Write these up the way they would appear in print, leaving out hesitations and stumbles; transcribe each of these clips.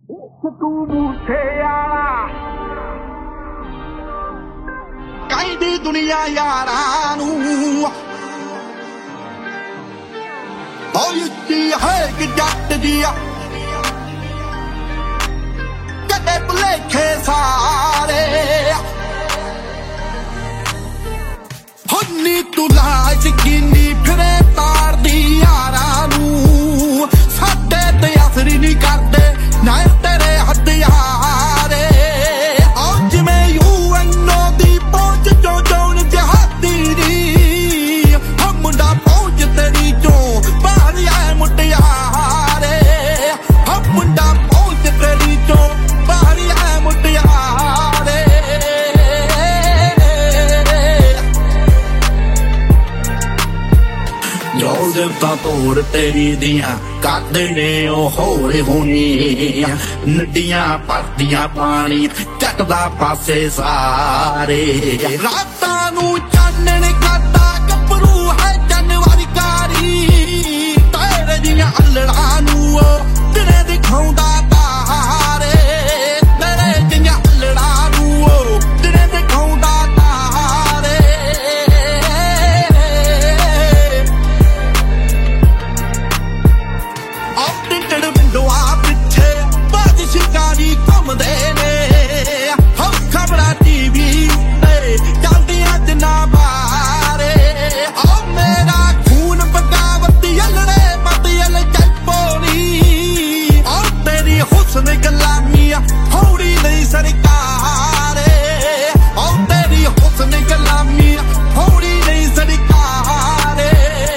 ਤੂੰ ਮੂਸੇ ਆਲਾ ਕਹਿੰਦੀ ਦੁਨੀਆ ਯਾਰਾਂ ਨੂੰ ਉਹ ਉੱਚੀ ਹੈ ਕਿ ਜੱਟ ਦੀ ਆ ਕਦੇ ਭੁਲੇਖੇ ਸਾਰੇ ਹੁੰਨੀ ਤੂੰ ਲਾਜ ਕਿੰਨੀ ਫਿਰੇ ਤਾਰਦੀ ਯਾਰਾਂ ਨੂੰ ਸਾਡੇ ਤੇ ਅਸਰ ਨਹੀਂ ਕਰਦੇ ਨਾ ਤੇਰੇ ਹਥਿਆਰੇ ਉਹ ਜਿਵੇਂ ਯੂਐਨਓ ਦੀ ਪਹੁੰਚ ਚੋਂ ਜੌਨ ਜਹਾਦੀ ਦੀ ਉਹ ਮੁੰਡਾ ਪਹੁੰਚ ਤੇਰੀ ਚੋਂ ਬਾਹਰ ਆਏ ਮੁਟਿਆਰੇ ਉਹ ਮੁੰਡਾ ਪਹੁੰਚ ਤੇਰੀ ਚੋਂ ਬਾਹਰ ਆਏ ਮੁਟਿਆਰੇ ਜੋ ਦੇਵਤਾ ਤੋੜ ਤੇਰੀ ਦੀਆਂ ਕਰਦੇ ਨੇ ਉਹ ਹੋਰ ਹੋਣੀ ਨੱਡੀਆਂ ਭਰਦੀਆਂ ਪਾਣੀ ਚੱਟਦਾ ਪਾਸੇ ਸਾਰੇ ਰਾਤਾਂ ਨੂੰ ਚਾਨਣ ਕਰਦਾ ਗੱਭਰੂ ਹੈ ਜਨਵਰੀ ਕਾਰੀ ਤੇਰੇ ਦੀਆਂ ਅਲੜਾਂ ਨੂੰ ਉਹ ਦਿਨੇ ਦਿਖਾਉਂਦਾ ਤਾਰੇ ਤੇਰੇ ਦੀਆਂ ਅਲੜਾਂ ਨੂੰ ਉਹ ਦਿਨੇ ਦਿਖਾਉਂਦਾ ਤਾਰੇ ਵਿੰਡੋਆਂ ਪਿੱਛੇ ਬਾਜ ਸ਼ਿਕਾਰੀ ਘੁੰਮਦੇ ਨੇ ਹੋ ਖਬਰਾਂ ਟੀਵੀ ਤੇ ਚੱਲਦੀਆਂ ਜਿੰਨਾ ਬਾਰੇ ਉਹ ਮੇਰਾ ਖੂਨ ਬਗਾਵਤ ਯਲੜੇ ਮਤਯਲ ਜੈਪੋਨੀ ਉਹ ਤੇਰੀ ਹੁਸਨ ਗੁਲਾਮੀਆਂ ਹੌੜੀ ਨਹੀਂ ਸਰਕਾਰੇ ਉਹ ਤੇਰੀ ਹੁਸਨ ਗੁਲਾਮੀਆਂ ਹੌੜੀ ਨਹੀਂ ਸਰਕਾਰੇ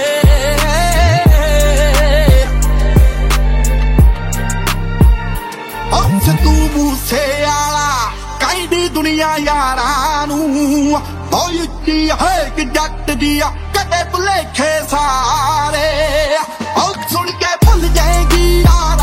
ਤੂੰ ਮੂਸੇ ਆਲਾ ਕਹਿੰਦੀ ਦੁਨੀਆ ਯਾਰਾਂ ਨੂੰ ਉਹ ਉੱਚੀ ਹੈ ਕਿ ਜੱਟ ਦੀ ਆ ਕਦੇ ਭੁਲੇਖੇ ਸਾਰੇ ਉਹ ਸੁਣ ਕੇ ਭੁੱਲ ਜਾਏਗੀ ਯਾਰ